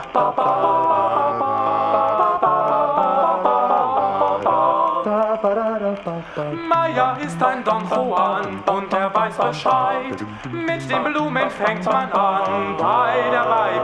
Meier ist ein Don Juan und er weiß Bescheid. Mit den Blumen fängt man an bei der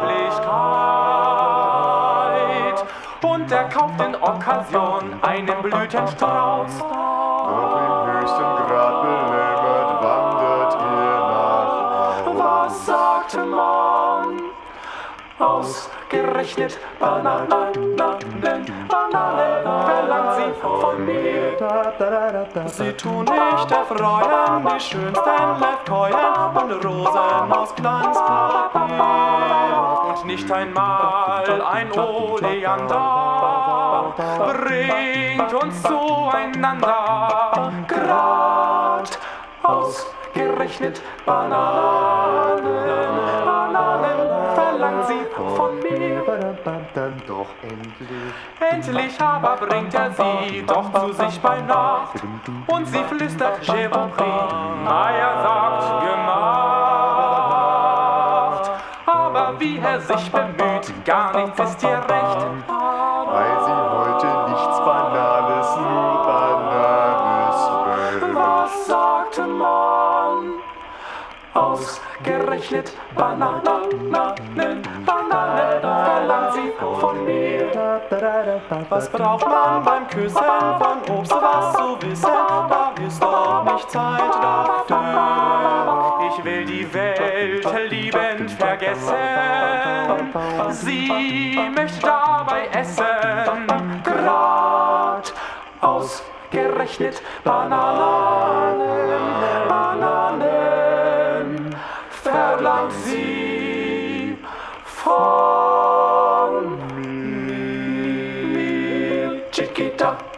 Weiblichkeit. Und er kauft in Okkasion einen Blütenstrauß. Doch im höchsten Grad belämmert wandert ihr nach. Was sagte man? Ausgerechnet Bananen verlangt sie von mir. Sie tun nicht erfreuen die schönsten Levkoyen und Rosen aus Glanzpapier. Und nicht einmal ein Oleander bringt uns zueinander. Grad ausgerechnet Bananen verlangt sie von mir. Dann doch endlich. Endlich aber bringt er sie doch zu sich bei Nacht. Und sie flüstert, je vous prie. Meier sagt, gemacht. Aber wie er sich bemüht, gar nichts ist ihr recht. Weil sie heute nichts Banales, nur Bananes will. Was sagte man? Ausgerechnet Bananen verlangt sie von mir. Was braucht man beim Küssen von Obst, was zu wissen? Da ist doch nicht Zeit dafür. Ich will die Welt liebend vergessen. Sie möchte dabei essen. Grad ausgerechnet Bananen verlangt sie von mir. Chiquita.